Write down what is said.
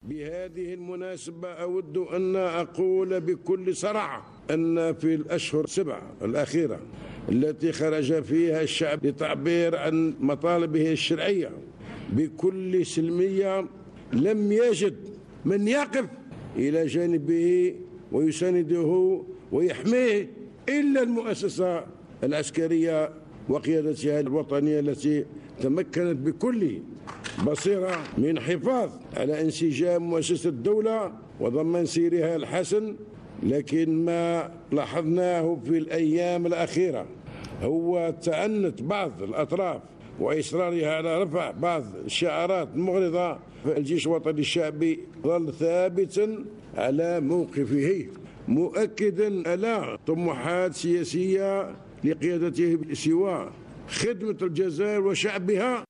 بهذه المناسبة أود أن أقول بكل صراحة أن في الأشهر 7 الأخيرة التي خرج فيها الشعب للتعبير عن مطالبه الشرعية بكل سلمية لم يجد من يقف إلى جانبه ويسانده ويحميه إلا المؤسسة العسكرية وقيادتها الوطنية التي تمكنت بكل بصيرة من حفاظ على انسجام مؤسسة الدولة وضمان سيرها الحسن. لكن ما لاحظناه في الأيام الأخيرة هو تعنت بعض الأطراف وإصرارها على رفع بعض الشعارات المغرضة. الجيش الوطني الشعبي ظل ثابتا على موقفه مؤكدا على طموحات سياسية لقيادته سوى خدمة الجزائر وشعبها.